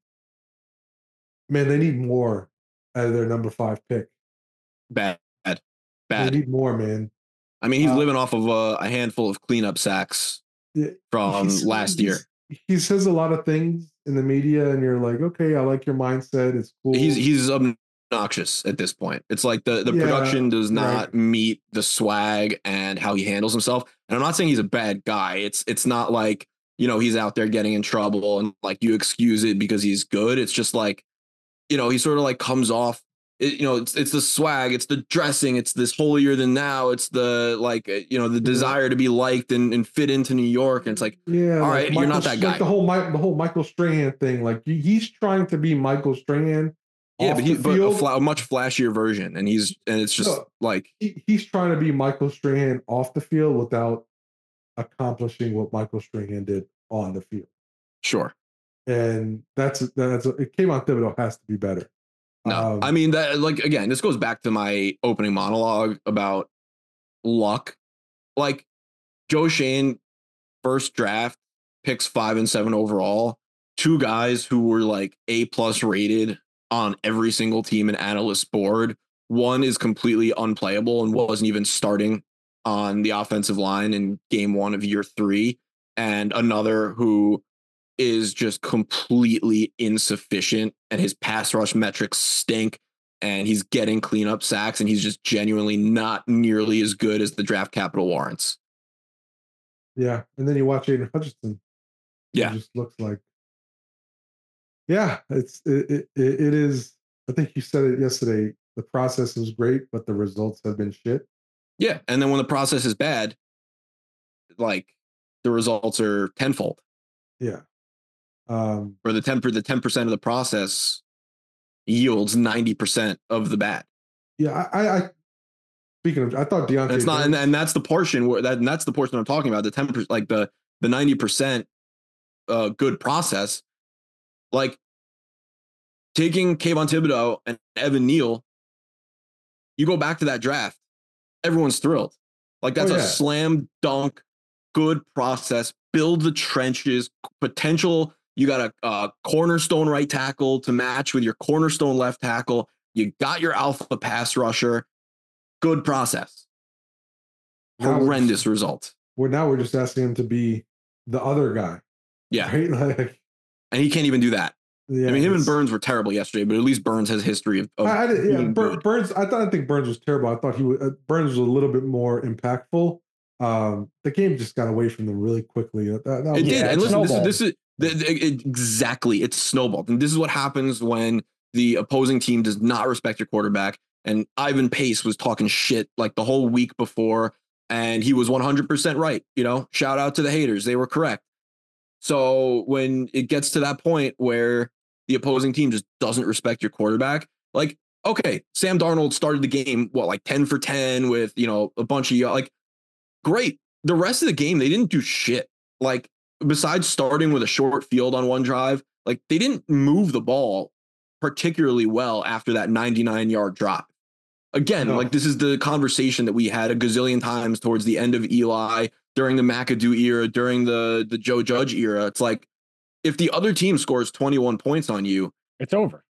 Man, they need more out of their number five pick. Bad. Bad. They Bad. need more, man. I mean, he's uh, living off of a, a handful of cleanup sacks Yeah, from He's- last he's- year. He says a lot of things in the media, and you're like, okay, I like your mindset. It's cool. He's he's obnoxious at this point. It's like the, the Yeah, production does not right. meet the swag and how he handles himself. And I'm not saying he's a bad guy. It's it's not like, you know, he's out there getting in trouble and like you excuse it because he's good. It's just like, you know, he sort of like comes off, it, you know, it's it's the swag, it's the dressing, it's this holier than now, it's the like, uh, you know, the desire to be liked and, and fit into New York. And it's like, Yeah, all like right, you're not that guy. Like the whole Mike, the whole Michael Strahan thing. Like he- he's trying to be Michael Strahan. yeah, off but he's the but a, field. fla- a much flashier version. And he's and it's just No. like, He, he's trying to be Michael Strahan off the field without accomplishing what Michael Strahan did on the field. sure. And that's that's it. Came on Thibodeau has to be better. No, Um, I mean that like again, this goes back to my opening monologue about luck. Like Joe Shane, first draft, picks five and seven overall, two guys who were like A plus rated on every single team and analyst board. One is completely unplayable and wasn't even starting on the offensive line in game one of year three, and another who is just completely insufficient and his pass rush metrics stink and he's getting cleanup sacks and he's just genuinely not nearly as good as the draft capital warrants. Yeah, and then you watch Aiden Hutchinson. Yeah. It just looks like. Yeah, it's it, it it is. I think you said it yesterday. The process is great, but the results have been shit. Yeah. And then when the process is bad, like the results are tenfold. Yeah. Um, Or the ten per the ten percent of the process yields ninety percent of the bad. yeah, I, I speaking of, I thought Deontay. It's not, Burns, and, and that's the portion where that, and that's the portion I'm talking about. The ten percent, like the the ninety percent, uh, good process, like taking Kayvon Thibodeau and Evan Neal. You go back to that draft, everyone's thrilled. Like that's Oh, yeah. a slam dunk, good process. Build the trenches, potential. You got a, a cornerstone right tackle to match with your cornerstone left tackle. You got your alpha pass rusher. Good process. Now Horrendous result. Well, now we're just asking him to be the other guy. Yeah. Right? Like, And he can't even do that. yeah, I mean, him and it's- Burns were terrible yesterday, but at least Burns has a history of. of I, I did, yeah, being Bur- good. Burns. I thought I think Burns was terrible. I thought he was, uh, Burns was a little bit more impactful. Um, the game just got away from them really quickly. That, that It was- did. Yeah, And it's listen, this is, snowballed. this is the, the, it, exactly. It's snowballed. And this is what happens when the opposing team does not respect your quarterback. And Ivan Pace was talking shit like the whole week before, and he was one hundred percent right. You know, shout out to the haters. They were correct. So when it gets to that point where the opposing team just doesn't respect your quarterback, like, okay, Sam Darnold started the game, what, like ten for ten with, you know, a bunch of, like, great. The rest of the game, they didn't do shit. Like, besides starting with a short field on one drive, like, they didn't move the ball particularly well after that ninety-nine yard drive. Again, No. like, this is the conversation that we had a gazillion times towards the end of Eli, during the McAdoo era, during the, the Joe Judge era. It's like, if the other team scores twenty-one points on you, It's over.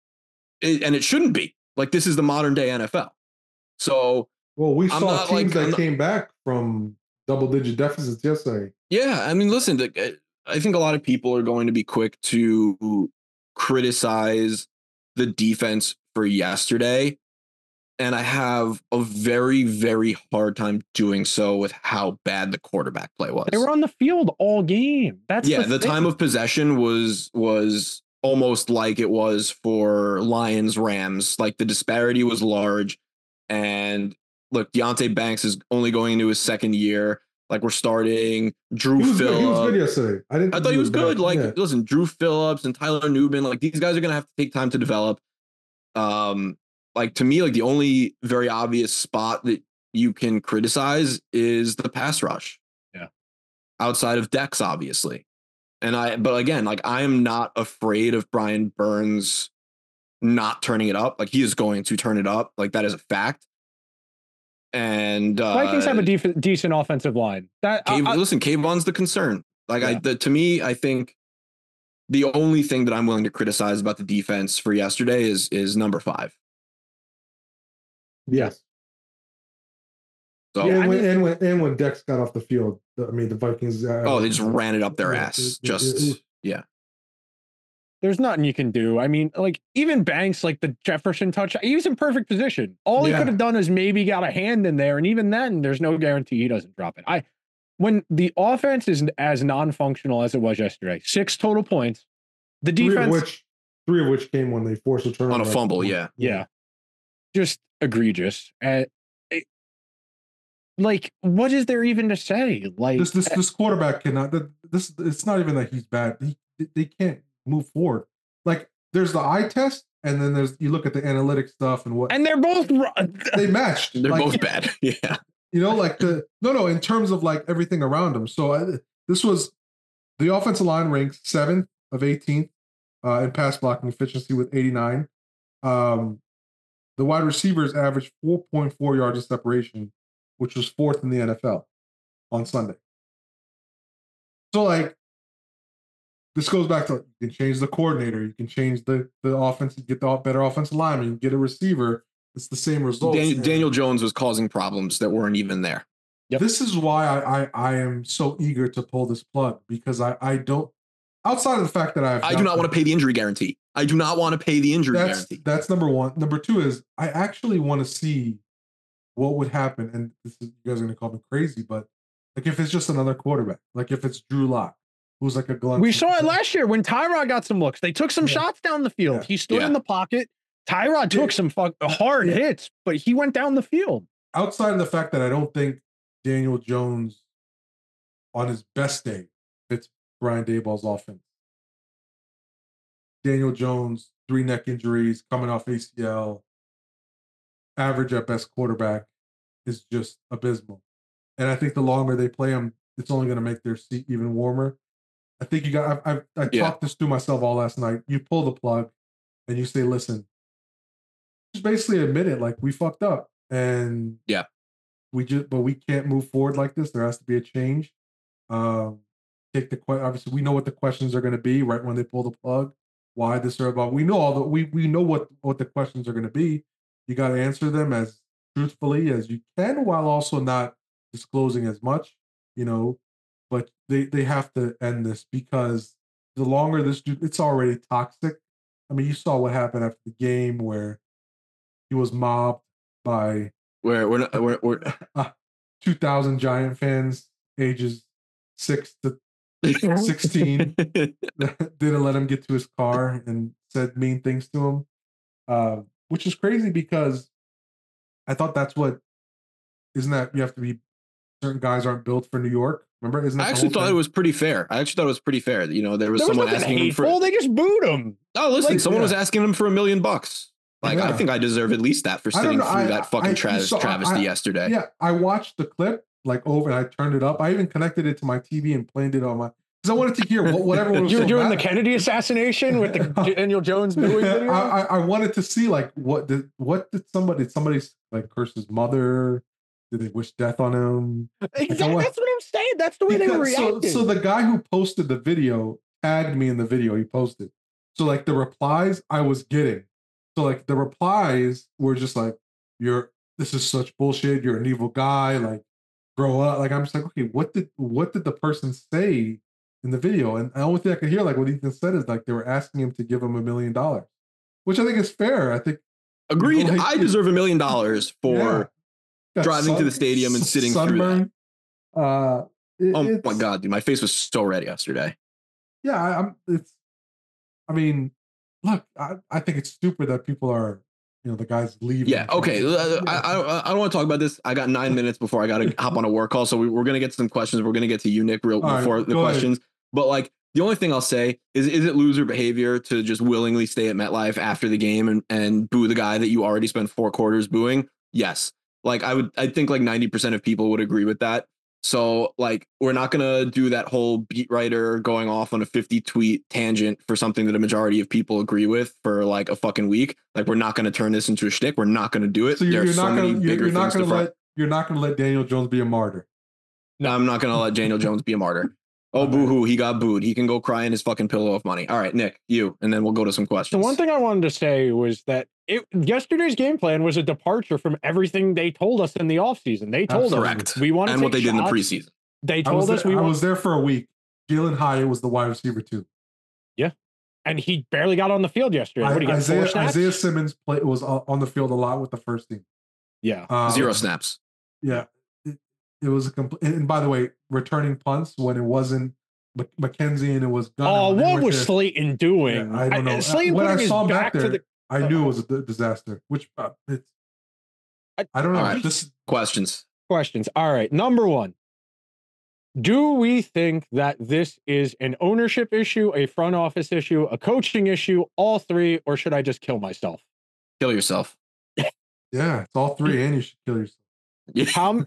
it, and it shouldn't be. Like, this is the modern day N F L. So, well, we I'm saw not, teams like, that I'm not- came back from double digit deficits yesterday. yeah, I mean, listen, the, I think a lot of people are going to be quick to criticize the defense for yesterday. And I have a very, very hard time doing so with how bad the quarterback play was. They were on the field all game. That's yeah, the, the thing. time of possession was was almost like it was for Lions Rams. Like, the disparity was large. And look, Deontay Banks is only going into his second year. Like, we're starting Drew He was good. He was good Phillips. yesterday. I didn't. I think thought he was bad. good. Like, Yeah. listen, Drew Phillips and Tyler Newman, like, these guys are gonna have to take time to develop. Um, like, to me, like, the only very obvious spot that you can criticize is the pass rush. Yeah. Outside of Dex, obviously. And I, but again, like, I am not afraid of Brian Burns not turning it up. Like, he is going to turn it up. Like, that is a fact. And uh, Vikings have a def- decent offensive line. That I- Cave, I- listen, Kayvon's the concern. Like, I, Yeah. the, to me, I think the only thing that I'm willing to criticize about the defense for yesterday is is number five. Yes. So, and, I when, mean- and when and when Dex got off the field, I mean the Vikings. Uh, oh, they just ran it up their Yeah, ass. it- it- Just it- yeah. there's nothing you can do. I mean, like, even Banks, like the Jefferson touch, he was in perfect position. All he Yeah. could have done is maybe got a hand in there, and even then, there's no guarantee he doesn't drop it. I when the offense is as non-functional as it was yesterday, six total points. The three defense, of which three of which came when they forced a turnover On a fumble, yeah. yeah, just egregious. And it, like, what is there even to say? Like, This this this quarterback cannot. th- This it's not even that he's bad. He they can't move forward. Like, there's the eye test, and then there's you look at the analytic stuff and what and they're both ru- they matched. They're Like, both bad. Yeah. You know, like the no, no, in terms of like everything around him. So I, this was the offensive line ranked seventh of eighteenth uh, in pass blocking efficiency with eighty-nine. Um, the wide receivers averaged four point four yards of separation, which was fourth in the N F L on Sunday. So, like, this goes back to you can change the coordinator, you can change the the offense, get the better offensive lineman, you get a receiver. It's the same results. Dan, And- Daniel Jones was causing problems that weren't even there. Yep. This is why I, I I am so eager to pull this plug, because I I don't, outside of the fact that I have I do not want to pay the injury guarantee. I do not want to pay the injury that's guarantee. that's number one. Number two is I actually want to see what would happen, and this is, you guys are gonna call me crazy, but like if it's just another quarterback, like if it's Drew Lock, who's like a Glenn. we saw it last year when Tyrod got some looks. They took some Yeah. shots down the field. Yeah. He stood Yeah. in the pocket. Tyrod took Yeah. some fuck, hard Yeah. hits, but he went down the field. Outside of the fact that I don't think Daniel Jones on his best day fits Brian Daboll's offense. Daniel Jones, three neck injuries, coming off A C L, average at best quarterback. is just abysmal. And I think the longer they play them, it's only going to make their seat even warmer. I think you got. I I, I Yeah. talked this through myself all last night. You pull the plug, and you say, "Listen, just basically admit it. Like we fucked up, and Yeah. we just, but we can't move forward like this. There has to be a change. Um, take the que- obviously we know what the questions are going to be right when they pull the plug. Why this or about? We know all the we we know what what the questions are going to be. You got to answer them as truthfully as you can, while also not disclosing as much. You know, but they they have to end this because the longer this dude, it's already toxic. I mean, you saw what happened after the game where he was mobbed by We're we're not, we're, we're uh, two thousand Giant fans, ages six to sixteen, didn't let him get to his car and said mean things to him, uh, which is crazy because I thought that's what, isn't that you have to be, certain guys aren't built for New York. Remember? Isn't that I the actually whole thought thing? it was pretty fair. I actually thought it was pretty fair. You know, there was There was someone nothing asking him hateful. for. They just booed him. Oh, listen, Like, someone was yeah. asking him for a million bucks. Like, I Yeah. think I deserve at least that for I don't sitting know, through I- that fucking I- Travis so I- travesty I- yesterday. Yeah, I watched the clip like over and I turned it up. I even connected it to my T V and played it on my, because I wanted to hear what, what everyone was You were so doing the mad- Kennedy assassination with the Daniel Jones booing video. I, I, I wanted to see like what did what did somebody did somebody like curse his mother? Did they wish death on him? Exactly. I want- That's what I'm saying. That's the way they were Because- so, reacting. so the guy who posted the video tagged me in the video he posted. So like the replies I was getting. So like the replies were just like, "You're this is such bullshit. You're an evil guy. Like grow up." Like I'm just like, okay, what did what did the person say in the video? And the only thing I could hear, like what Ethan said, is like they were asking him to give him a million dollars, which I think is fair. I think Agreed. Like, I deserve a million dollars for yeah. driving to the stadium and sitting through that. Uh, it- Oh my it's- god, dude, my face was so red yesterday. Yeah, I, I'm. It's. I mean, look, I, I think it's stupid that people are, you know, the guys leaving. Yeah. Okay. uh, I I, I don't want to talk about this. I got nine minutes before I got to hop on a work call, so we, we're gonna get to some questions. We're gonna get to you, Nick, real All right, before the go ahead. questions. But like, the only thing I'll say is, is it loser behavior to just willingly stay at MetLife after the game and and boo the guy that you already spent four quarters booing? Yes. Like I would, I think like ninety percent of people would agree with that. So like, we're not gonna do that whole beat writer going off on a fifty tweet tangent for something that a majority of people agree with for like a fucking week. Like, we're not gonna turn this into a shtick. We're not gonna do it. So you're, There are you're so not many gonna you're, bigger you're not things to gonna front. let you're not gonna let Daniel Jones be a martyr. No, I'm not gonna let Daniel Jones be a martyr. Oh, Okay. boo-hoo, he got booed. He can go cry in his fucking pillow of money. All right, Nick, you, and then we'll go to some The questions. one thing I wanted to say was that it, yesterday's game plan was a departure from everything they told us in the offseason. They told Absolutely. us we want to and what they take did in the shots. preseason. They I was told us there, we I want, was there for a week. Jalen Hyatt was the wide receiver too. and he barely got on the field yesterday. I, What, did he get four Isaiah, snaps? Isaiah Simmons play, was on on the field a lot with the first team. Yeah. Um, Zero snaps. Yeah, it, it was a complete. And by the way, returning punts when it wasn't Mc- McKenzie and it was Gunner. Oh, when they what went was there, Slayton doing? Yeah, I don't know. Slayton When I putting his saw him back back to there, the. I knew it was a d- disaster. Which uh, it's. I- I don't know. All right. This Questions. Questions. All right. Number one. Do we think that this is an ownership issue, a front office issue, a coaching issue, all three, or should I just kill myself? Kill yourself. yeah, it's all three, and you should kill yourself. Yeah. How,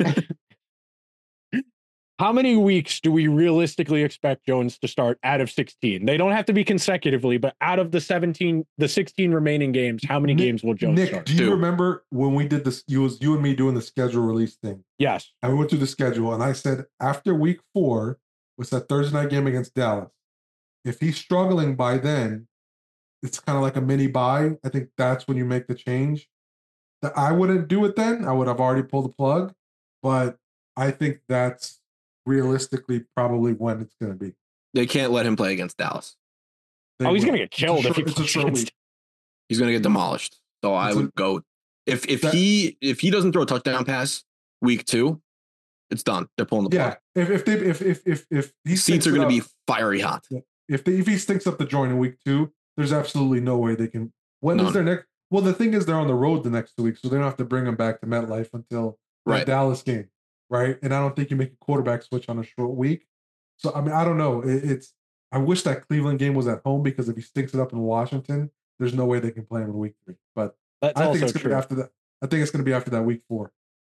how many weeks do we realistically expect Jones to start out of sixteen? They don't have to be consecutively, but out of the seventeen, the sixteen remaining games, how many Nick- games will Jones Nick, start? do you Two. remember when we did this? You was you and me doing the schedule release thing. Yes. And we went through the schedule, and I said after week four was that Thursday night game against Dallas. If he's struggling by then, it's kind of like a mini buy. I think that's when you make the change. That I wouldn't do it then. I would have already pulled the plug, but I think that's realistically probably when it's going to be. They can't let him play against Dallas. They Oh, he's will. going to get It's a killed if short- he it's a plays short against- week. He's gonna get demolished. So I It's a- would go if if That- he if he doesn't throw a touchdown pass week two, it's done. They're pulling the Yeah, plug. if if they if if if if he Seats stinks are it gonna up- be fiery hot. if they, if he stinks up the joint in week two, there's absolutely no way they can. When is None. their next? Well, the thing is, they're on the road the next two weeks, so they don't have to bring him back to MetLife until that Right. Dallas game, right? And I don't think you make a quarterback switch on a short week. So I mean, I don't know. It, it's I wish that Cleveland game was at home because if he stinks it up in Washington, there's no way they can play him in week three. But That's I think also it's going to true. be after that. I think it's going to be after that week four.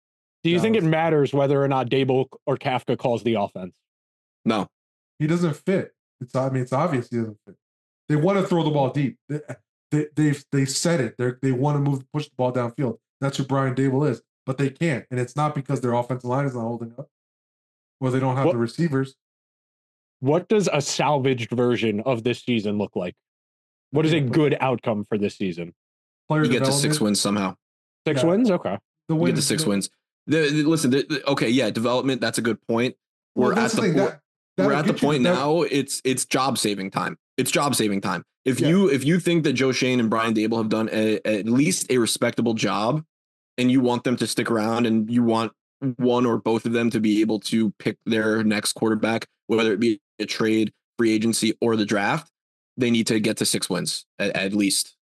Do you think it Dallas. matters whether or not Dable or Kafka calls the offense? No. He doesn't fit. It's I mean it's obvious he doesn't fit. They want to throw the ball deep. They they they've, they said it. They they want to move push the ball downfield. That's who Brian Dable is, but they can't, and it's not because their offensive line is not holding up, or they don't have What- the receivers. What does a salvaged version of this season look like? What is a Yeah, but- good outcome for this season? Player You get to six development, wins somehow. Six Yeah. wins? Okay. The You wins, get to six the- wins. The, the- listen, the, the- okay, yeah, development, that's a good point. Well, We're that's at the, thing, po- that- that'll we're at the get you point that- now, it's it's job saving time. It's job saving time. If Yeah. you if you think that Joe Shane and Brian Dable have done a, at least a respectable job and you want them to stick around and you want one or both of them to be able to pick their next quarterback, whether it be a trade, free agency, or the draft, they need to get to six wins at, at least.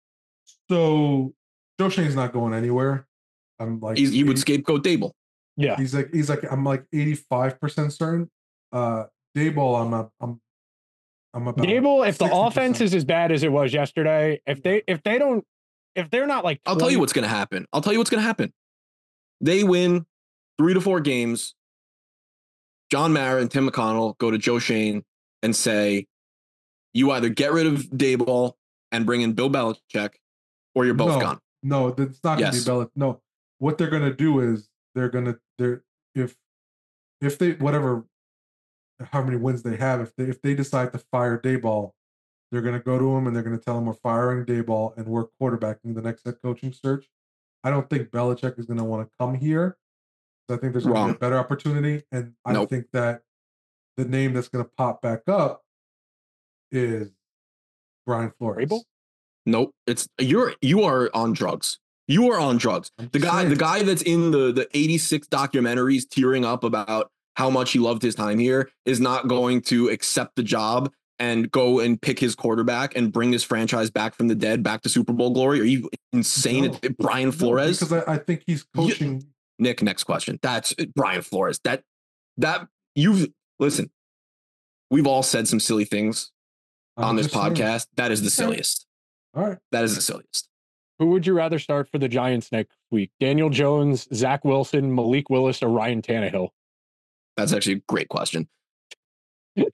So Joe Shane's not going anywhere. I'm like He's, he would eighty scapegoat Dable. Yeah. He's like he's like I'm like eighty-five percent certain. Uh Dayball, I'm not I'm I'm about Dable, if the sixty percent. offense is as bad as it was yesterday, if they if they don't if they're not like I'll tell you what's going to happen. I'll tell you what's going to happen. They win three to four games. John Mara and Tim McConnell go to Joe Shane and say, you either get rid of Dayball and bring in Bill Belichick, or you're both no, gone. No, that's not gonna Yes. be Belichick. No. What they're gonna do is they're gonna they're if if they whatever how many wins they have, if they if they decide to fire Dayball, they're gonna go to him and they're gonna tell him we're firing Dayball and we're quarterbacking the next head coaching search. I don't think Belichick is gonna want to come here. So I think there's gonna Wrong. be a better opportunity. And I Nope. think that the name that's gonna pop back up is Brian Flores. Vrabel? Nope. It's you're you are on drugs. You are on drugs. I'm The just guy, saying. the guy that's in the the eighty-six documentaries tearing up about how much he loved his time here is not going to accept the job and go and pick his quarterback and bring this franchise back from the dead, back to Super Bowl glory. Are you insane? No. It- Brian No, Flores? because I, I think he's You- coaching. Nick, next question. That's Brian Flores. That that you've listen. We've all said some silly things I'm on this just saying. podcast. That is the Okay. silliest. All right. That is the silliest. Who would you rather start for the Giants next week? Daniel Jones, Zach Wilson, Malik Willis, or Ryan Tannehill? That's actually a great question. I'm-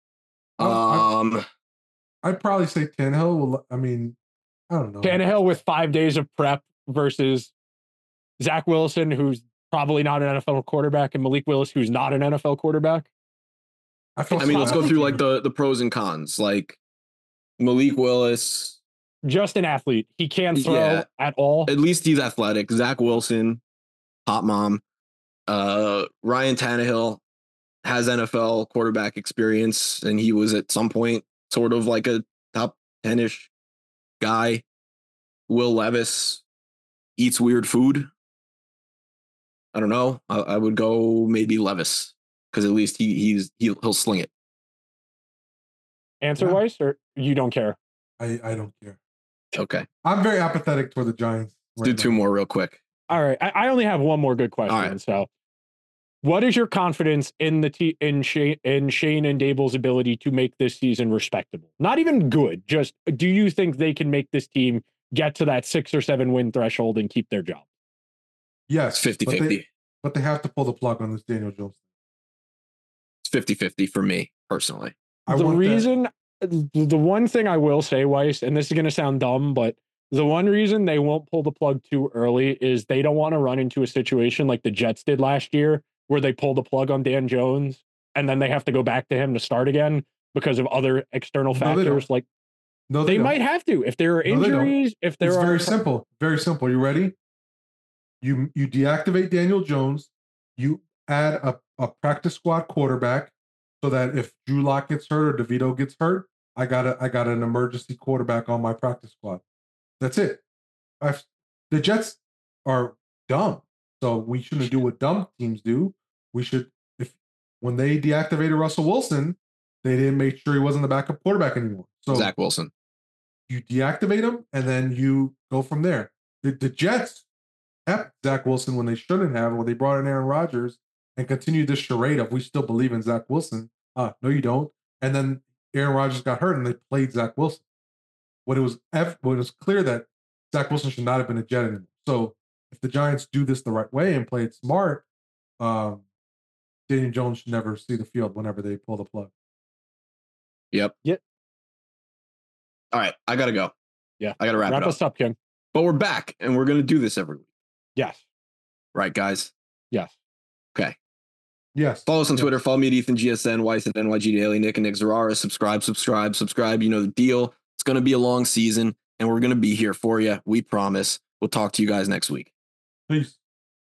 I'm- Um, I'd probably say Tannehill. Will, I mean, I don't know. Tannehill with five days of prep versus Zach Wilson, who's probably not an N F L quarterback, and Malik Willis, who's not an N F L quarterback. I, feel I mean, let's go sorry. through like the the pros and cons. Like Malik Willis, Just an athlete. He can't throw Yeah. at all. at least he's athletic. Zach Wilson, hot mom. Uh, Ryan Tannehill has N F L quarterback experience, and he was at some point sort of like a top ten-ish guy. Will Levis eats weird food. I don't know. I, I would go maybe Levis because at least he he's he'll, he'll sling it. Answer Yeah. wise, or you don't care? I, I don't care. Okay, I'm very apathetic toward the Giants. let's do right two now. more real quick. All right. I, I only have one more good question. right. So, what is your confidence in the t- in Shane in Shane and Dable's ability to make this season respectable? Not even good. Just do you think they can make this team get to that six or seven win threshold and keep their job? Yes, It's fifty but they, fifty. but they have to pull the plug on this Daniel Jones. It's fifty fifty for me personally. I the want that- reason, the one thing I will say, Weiss, and this is going to sound dumb, but the one reason they won't pull the plug too early is they don't want to run into a situation like the Jets did last year, where they pull the plug on Dan Jones and then they have to go back to him to start again because of other external No, they don't. factors. Like no, they don't. might have to if there are No, they don't. injuries. If there It's are very simple. Very simple. You ready? You you deactivate Daniel Jones. You add a, a practice squad quarterback so that if Drew Lock gets hurt or DeVito gets hurt, I got a I got an emergency quarterback on my practice squad. That's it. I've, the Jets are dumb, so we shouldn't do what dumb teams do. We should if when they deactivated Russell Wilson, they didn't make sure he wasn't the backup quarterback anymore. So Zach Wilson. you deactivate him and then you go from there. The, the Jets kept Zach Wilson when they shouldn't have, when they brought in Aaron Rodgers and continued this charade of we still believe in Zach Wilson. Uh, no, you don't. And then Aaron Rodgers got hurt and they played Zach Wilson. When it was ev- when it was clear that Zach Wilson should not have been a Jet anymore. So if the Giants do this the right way and play it smart, um, Daniel Jones should never see the field whenever they pull the plug. Yep. Yep. All right, I gotta go. Yeah. I gotta wrap, Wrap it up. us up, King. But we're back, and we're gonna do this every week. Yes. Right, guys? Yes. Okay. Yes. Follow us on yes. Twitter. Follow me at Ethan G S N, Weiss at N Y G Daily, Nick and Nick Zarara. Subscribe, subscribe, subscribe. You know the deal. It's gonna be a long season, and we're gonna be here for you. We promise. We'll talk to you guys next week. Peace.